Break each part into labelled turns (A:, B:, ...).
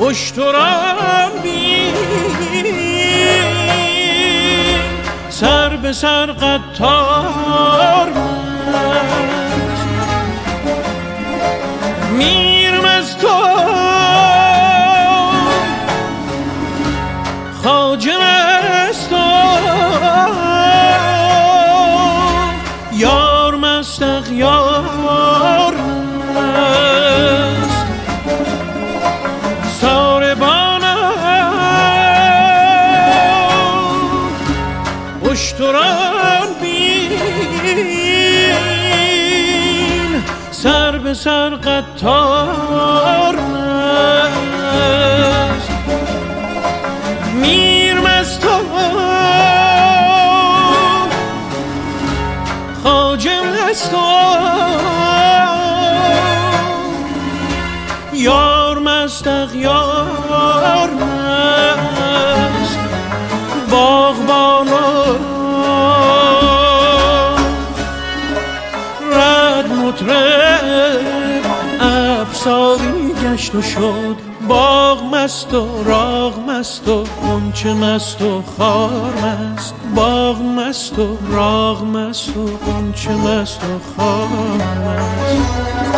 A: اشتران بین، سر به سر قطار مست، میر مستان خواجه مستان، یار مست اغیار مست، ساربانان اشتران بین، سر به سر قطار مست، میر مستان خواجه مستان، یار مست اغیار مست، باغبانان رد مطرب افساری گشت و شد، باغ مست و راغ مست و غنچه مست و خار مست، باغ مست و راغ مست و غنچه مست و خار مست.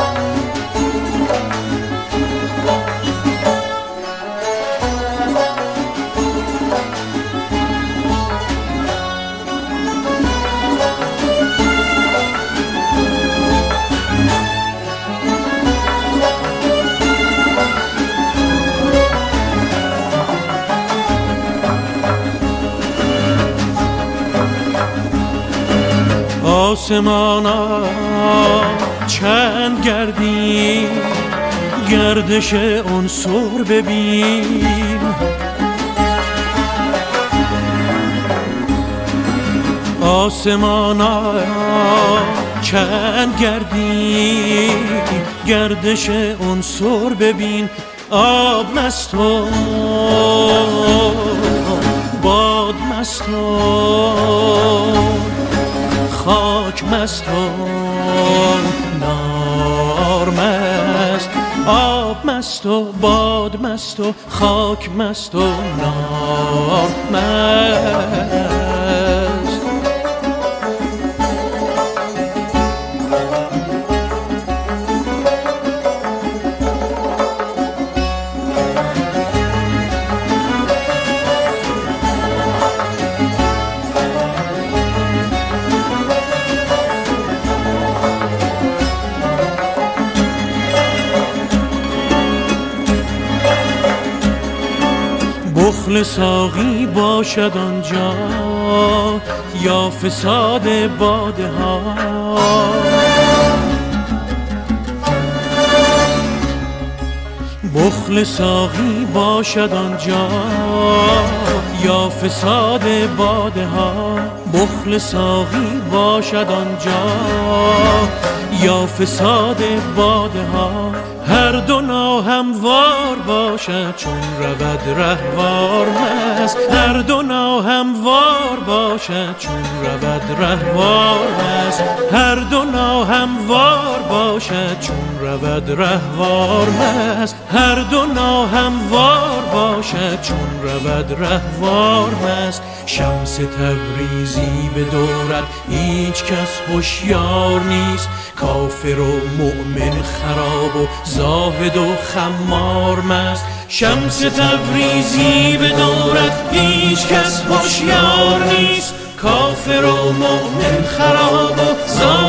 A: آسمانا چند گردی گردش عنصر ببین، آسمانا چند گردی گردش عنصر ببین، آب مست و باد مست و خاک مست و نار مست، آب مست و باد مست و خاک مست و نار مست. بخل ساقی باشد آنجا یا فساد باده ها، بخل ساقی باشد آنجا یا فساد باده ها، بخل ساقی باشد آنجا یا فساد باده ها، هر دو ناهموار باشد چون رود رهوار مست، هر دو ناهموار باشد چون رود رهوار مست، هر دو ناهموار باشد چون رود رهوار مست، هر دو ناهموار باشد چون رود رهوار مست. شمس تبریزی به دورت هیچ کس هوشیار نیست، کافر و مؤمن خراب و زاهد و خمار مست. شمس تبریزی به دورت هیچ کس هوشیار نیست، کافر و مؤمن خراب و زاهد